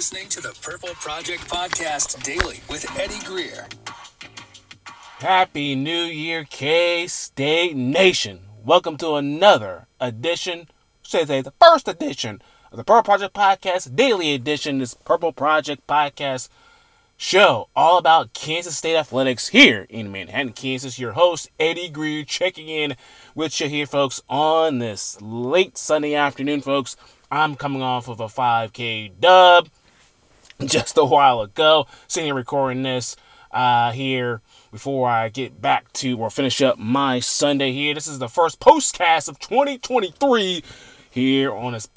listening to the Purple Project Podcast Daily with Eddie Greer. Happy New Year, K-State Nation. Welcome to another edition, the first edition of the Purple Project Podcast Daily Edition. This Purple Project Podcast show all about Kansas State athletics here in Manhattan, Kansas. Your host, Eddie Greer, checking in with you here, folks, on this late Sunday afternoon, folks. I'm coming off of a 5K dub just a while ago, sitting here recording this here before I get back to or finish up my Sunday here. This is the first postcast of 2023 here on this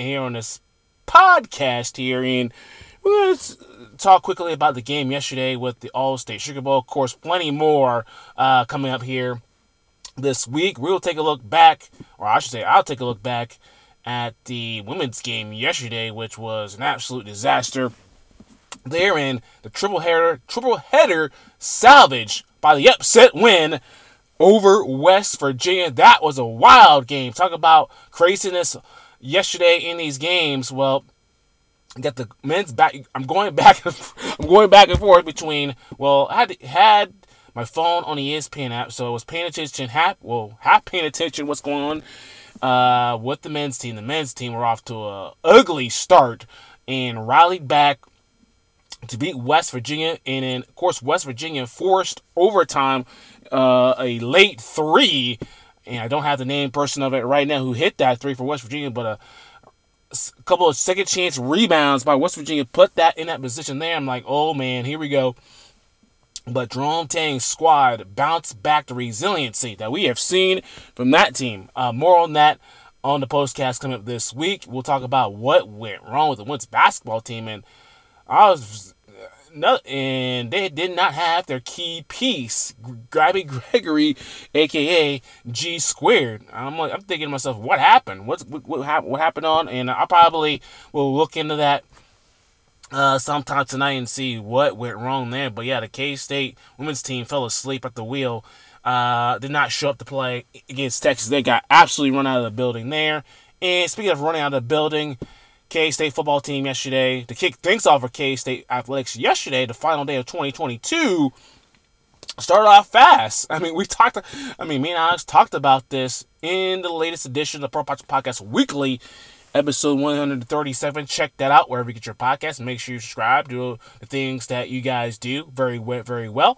podcast here, and we're going to talk quickly about the game yesterday with the All-State Sugar Bowl. Of course, plenty more coming up here this week. We'll take a look back, or I should say I'll take a look back at the women's game yesterday, which was an absolute disaster. Therein, the triple header salvage by the upset win over West Virginia. That was a wild game. Talk about craziness yesterday in these games. Well, got the men's back. I'm going back and forth between. Well, I had my phone on the ESPN app, so I was paying attention. Half paying attention what's going on with the men's team. The men's team were off to a ugly start and rallied back to beat West Virginia, and then, of course, West Virginia forced overtime, a late three, and I don't have the name person of it right now who hit that three for West Virginia, but a couple of second chance rebounds by West Virginia put that in that position there. I'm like, oh man, here we go. But Jerome Tang's squad bounced back the resiliency that we have seen from that team. More on that on the postcast coming up this week. We'll talk about what went wrong with the women's basketball team, and they did not have their key piece, Gabby Gregory, aka G Squared. I'm thinking to myself, what happened? What happened on? And I probably will look into that sometime tonight and see what went wrong there. But yeah, the K-State women's team fell asleep at the wheel. Did not show up to play against Texas. They got absolutely run out of the building there. And speaking of running out of the building, K-State football team yesterday, to kick things off for K-State athletics yesterday, the final day of 2022, started off fast. Me and Alex talked about this in the latest edition of the Pro Podcast Weekly, episode 137. Check that out wherever you get your podcast. Make sure you subscribe to the things that you guys do very well.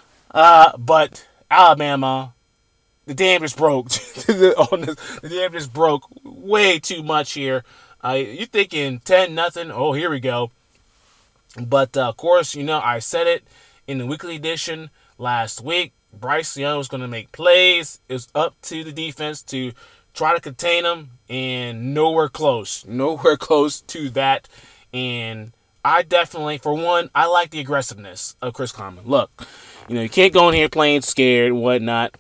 But Alabama, the dam just broke. The dam just broke way too much here. You're thinking 10-0. Oh, here we go. But, of course, I said it in the weekly edition last week. Bryce Young was going to make plays. It was up to the defense to try to contain him, and nowhere close to that. And I definitely, for one, I like the aggressiveness of Chris Klieman. Look, you can't go in here playing scared and whatnot.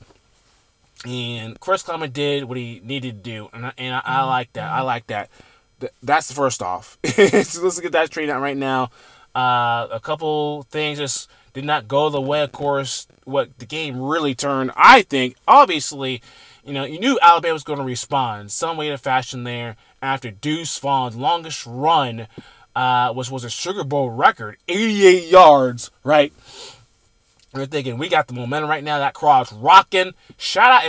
And Chris Klieman did what he needed to do, and I like that. I like that. That's the first off. So let's get that straightened out right now. A couple things just did not go the way, of course, what the game really turned. I think, obviously, you knew Alabama was going to respond some way to fashion there after Deuce Vaughn's longest run, which was a Sugar Bowl record, 88 yards, right? We're thinking, we got the momentum right now. That crowd's rocking. Shout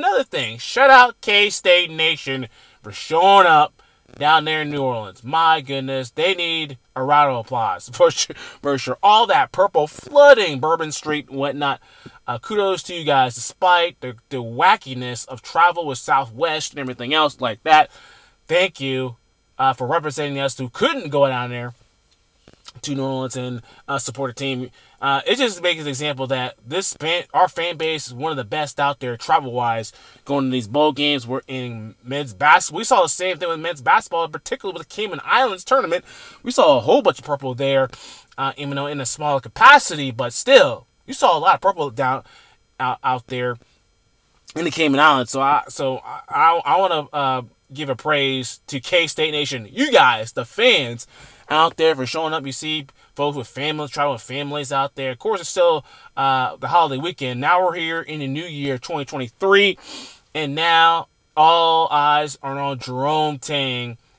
out K-State Nation for showing up down there in New Orleans. My goodness, they need a round of applause for sure. All that purple flooding Bourbon Street and whatnot. Kudos to you guys, despite the wackiness of travel with Southwest and everything else like that. Thank you for representing us who couldn't go down there to New Orleans and support a team. It just makes an example that our fan base is one of the best out there travel-wise, going to these bowl games. We're in men's basketball. We saw the same thing with men's basketball, particularly with the Cayman Islands tournament. We saw a whole bunch of purple there, even though in a smaller capacity, but still, you saw a lot of purple out there in the Cayman Islands. So I want to give a praise to K-State Nation, you guys, the fans out there, for showing up. You see folks with families, traveling with families out there. Of course, it's still the holiday weekend. Now we're here in the new year, 2023, and now all eyes are on Jerome Tang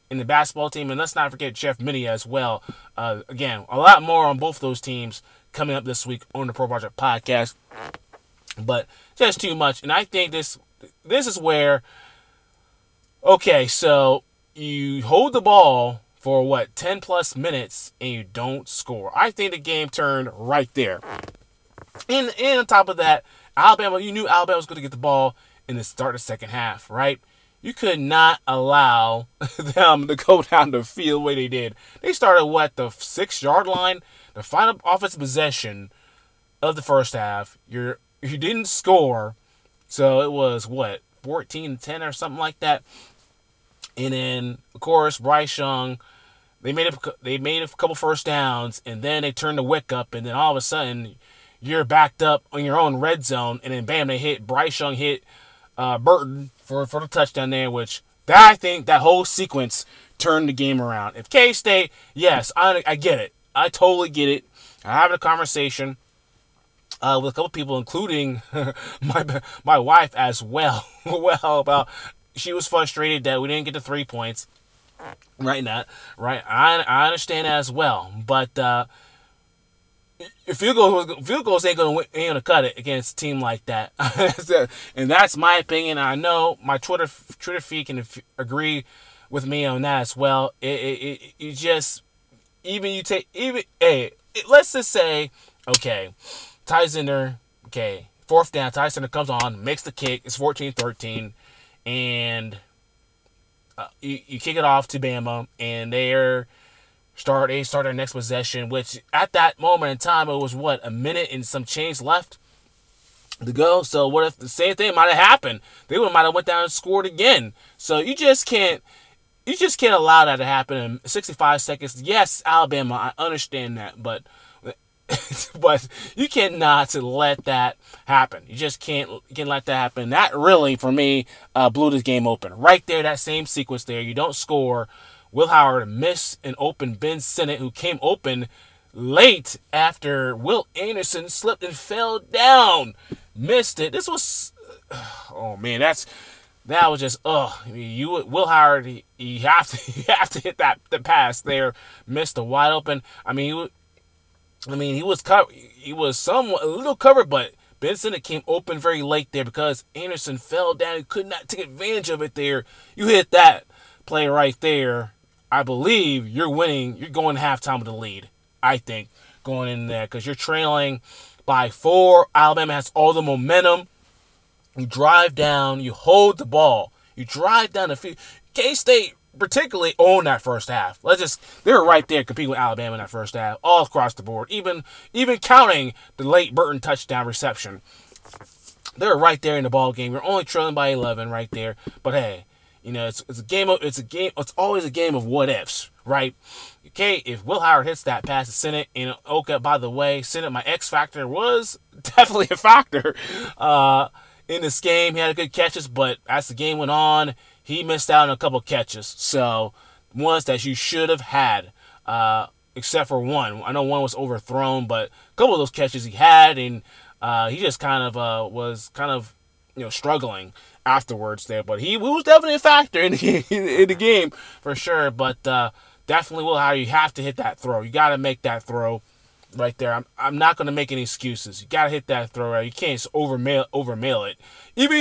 in the basketball team. And let's not forget Jeff Minnie as well. Again, a lot more on both those teams coming up this week on the Pro Project Podcast. But just too much. And I think this is where, okay, so you hold the ball for 10 plus minutes and you don't score. I think the game turned right there. And on top of that, Alabama, you knew Alabama was going to get the ball in the start of the second half, right? You could not allow them to go down the field the way they did. They started, the 6-yard line, the final offensive possession of the first half. You didn't score, so it was, 14-10 or something like that. And then, of course, Bryce Young, they made a couple first downs, and then they turned the wick up, and then all of a sudden, you're backed up on your own red zone, and then bam, Bryce Young hit Burton for the touchdown there, which I think that whole sequence turned the game around. If K-State, yes, I get it. I totally get it. I'm having a conversation with a couple people, including my wife as well. About she was frustrated that we didn't get the 3 points. Right. I understand as well, but field goals ain't gonna cut it against a team like that. And that's my opinion. I know my Twitter feed can agree with me on that as well. You just let's just say, okay, Ty Zender, okay, fourth down, Ty Zender comes on, makes the kick, it's 14-13, and you kick it off to Bama, and they start their next possession, which at that moment in time, it was a minute and some change left to go. So what if the same thing might have happened? They might have went down and scored again. So you just can't allow that to happen in 65 seconds. Yes, Alabama, I understand that, but you cannot let that happen. You just can't let that happen. That really, for me, blew this game open. Right there, that same sequence there. You don't score. Will Howard missed an open Ben Sinnott, who came open late after Will Anderson slipped and fell down. Missed it. This was, oh man, that was just, Will Howard, you have to hit the pass there. Missed a wide open. He was somewhat a little covered, but Ben Sinnott came open very late there because Anderson fell down and could not take advantage of it there. You hit that play right there, I believe you're winning. You're going halftime with the lead, I think, going in there because you're trailing by 4. Alabama has all the momentum. You drive down. You hold the ball. You drive down the field. K-State particularly owned that first half. They were right there competing with Alabama in that first half, all across the board, even counting the late Burton touchdown reception. They were right there in the ball game. You're only trailing by 11 right there, but hey, it's always a game of what ifs, right? Okay, if Will Howard hits that pass to Sinnott, and okay, by the way, Sinnott, my X factor, was definitely a factor in this game. He had good catches, but as the game went on, he missed out on a couple catches. So ones that you should have had, except for one. I know one was overthrown, but a couple of those catches he had, and he just kind of was struggling afterwards there. But he was definitely a factor in the game for sure. But definitely, Will Howard, you have to hit that throw. You got to make that throw right there. I'm not going to make any excuses. You got to hit that throw. Right? You can't just overmail it. Even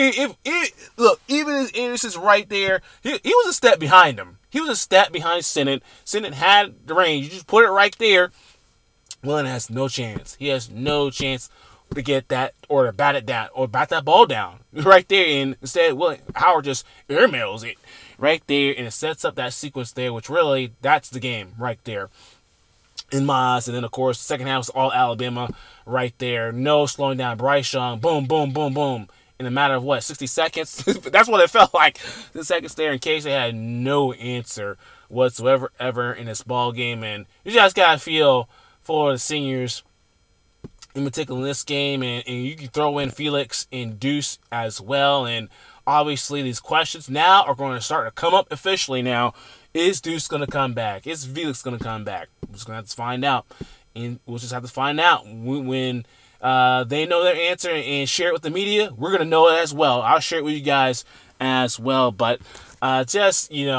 if Anderson's right there, he was a step behind him. He was a step behind Sinnott. Sinnott had the range. You just put it right there. Willen has no chance. He has no chance to get that or to bat it down or bat that ball down right there. And instead, Howard just airmails it right there, and it sets up that sequence there, which really, that's the game right there in my eyes. And then, of course, the second half was all Alabama right there. No slowing down. Bryce Young, boom, boom, boom, boom. In a matter of 60 seconds? That's what it felt like. The seconds there, in case they had no answer whatsoever ever in this ball game. And you just got to feel for the seniors, in particular in this game. And you can throw in Felix and Deuce as well. And obviously, these questions now are going to start to come up officially now. Is Deuce going to come back? Is Felix going to come back? We're just going to have to find out. And we'll just have to find out when they know their answer and share it with the media. We're going to know it as well. I'll share it with you guys as well. But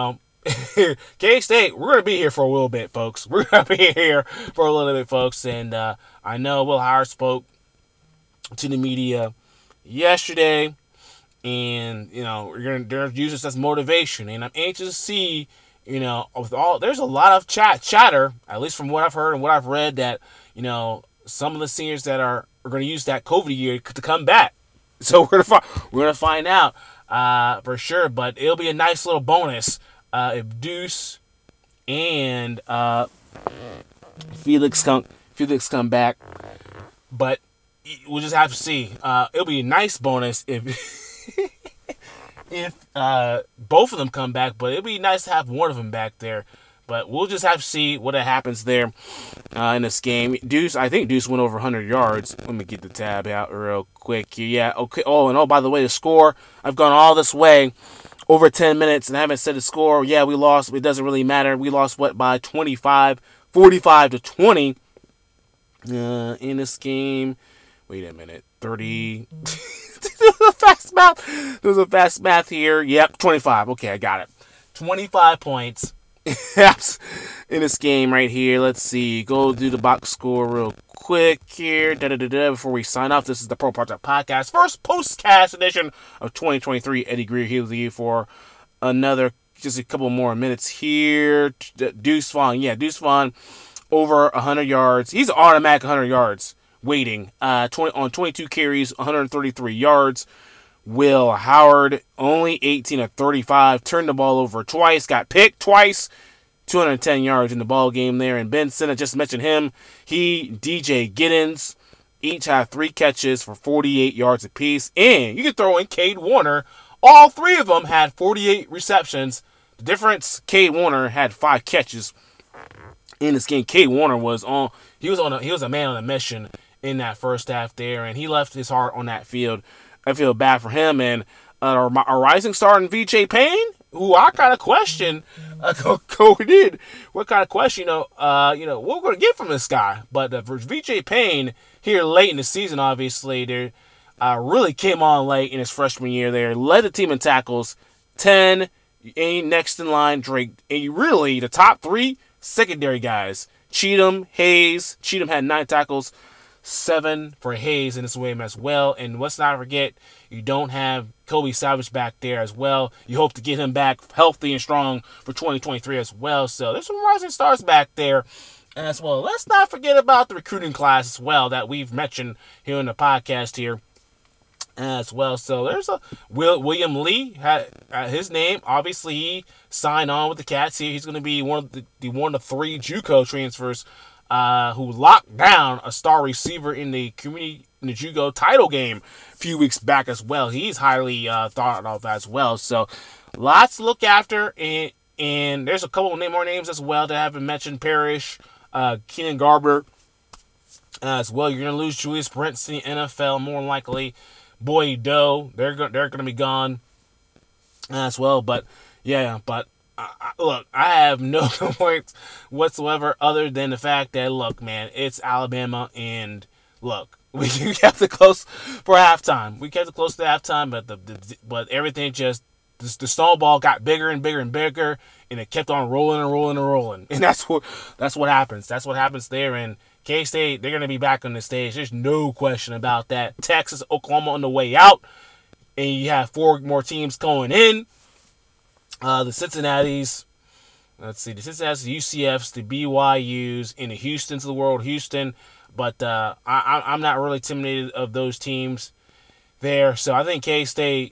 K-State, we're going to be here for a little bit, folks. We're going to be here for a little bit, folks. And I know Will Howard spoke to the media yesterday, and they're using this as motivation. And I'm anxious to see, there's a lot of chatter, at least from what I've heard and what I've read, that some of the seniors that are going to use that COVID year to come back. So we're gonna find out for sure. But it'll be a nice little bonus if Deuce and Felix come back. But we'll just have to see. It'll be a nice bonus if if both of them come back. But it'll be nice to have one of them back there. But we'll just have to see what happens there in this game. I think Deuce went over 100 yards. Let me get the tab out real quick. Yeah, okay. Oh, by the way, the score. I've gone all this way, over 10 minutes, and I haven't said the score. Yeah, we lost. It doesn't really matter. We lost, by 25, 45-20 in this game. Wait a minute. 30. There's a fast math here. Yep, 25. Okay, I got it. 25 points. In this game right here. Let's see. Go do the box score real quick here. Before we sign off, this is the Pro Project Podcast, first postcast edition of 2023. Eddie Greer here with you for just a couple more minutes here. Deuce Vaughn. Yeah, Deuce Vaughn over 100 yards. He's an automatic 100 yards waiting. On 22 carries, 133 yards. Will Howard, only 18 of 35, turned the ball over twice, got picked twice, 210 yards in the ball game there. And Ben Sinnott, just mentioned him. DJ Giddens, each had 3 catches for 48 yards apiece. And you can throw in Cade Warner. All 3 of them had 48 receptions. The difference, Cade Warner had 5 catches in this game. Cade Warner was a man on a mission in that first half there, and he left his heart on that field. I feel bad for him. And our rising star in VJ Payne, who I kind of question, what kind of question, what we're going to get from this guy. But for VJ Payne, here late in the season, obviously, there really came on late in his freshman year there, led the team in tackles, 10, and next in line, Drake, and really the top 3 secondary guys, Cheatham, Hayes. Cheatham had 9 tackles, 7 for Hayes in this game as well. And let's not forget, you don't have Kobe Savage back there as well. You hope to get him back healthy and strong for 2023 as well. So there's some rising stars back there as well. Let's not forget about the recruiting class as well that we've mentioned here in the podcast here as well. So there's William Lee had his name. Obviously, he signed on with the Cats here. He's going to be one of the 3 JUCO transfers who locked down a star receiver in the JUCO title game a few weeks back as well. He's highly thought of as well. So lots to look after, and there's a couple more names as well that I haven't mentioned. Parrish, Keenan Garber as well. You're going to lose Julius Brents in the NFL more than likely. Boy Doe, they're going to be gone as well. But yeah, look, I have no complaints whatsoever other than the fact that, look, man, it's Alabama, and look, we kept it close for halftime. We kept it close to halftime, but everything just, the snowball got bigger and bigger and bigger, and it kept on rolling and rolling and rolling. And that's what happens. That's what happens there. And K-State, they're going to be back on the stage. There's no question about that. Texas, Oklahoma on the way out, and you have 4 more teams going in. The Cincinnati's, the UCFs, the BYUs, and the Houstons of the world, Houston. But I'm not really intimidated of those teams there. So I think K-State,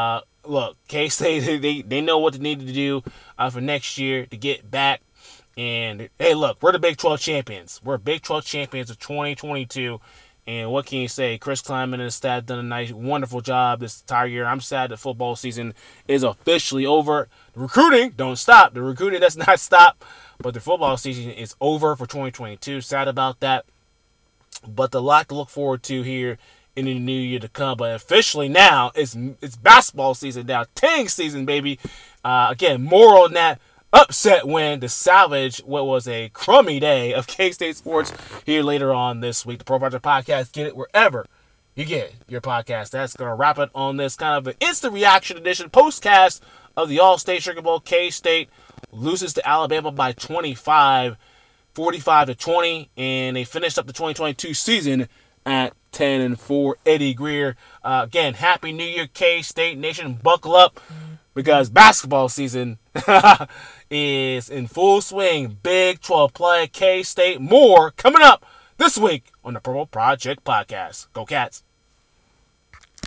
K-State, they know what they need to do for next year to get back. And, hey, look, we're the Big 12 champions. We're Big 12 champions of 2022. And what can you say? Chris Klieman and his staff done a nice, wonderful job this entire year. I'm sad the football season is officially over. The recruiting don't stop. The recruiting does not stop. But the football season is over for 2022. Sad about that. But a lot to look forward to here in the new year to come. But officially now, it's basketball season now. Tang season, baby. Again, more on that upset win to salvage what was a crummy day of K-State sports here later on this week. The Pro Project Podcast, get it wherever you get your podcast. That's going to wrap it on this kind of an instant reaction edition postcast of the All-State Sugar Bowl. K-State loses to Alabama by 25, 45-20, and they finished up the 2022 season at 10-4. Eddie Greer, again, Happy New Year, K-State Nation. Buckle up because basketball season is in full swing. Big 12 play, K-State, more coming up this week on the Purple Project Podcast. Go Cats.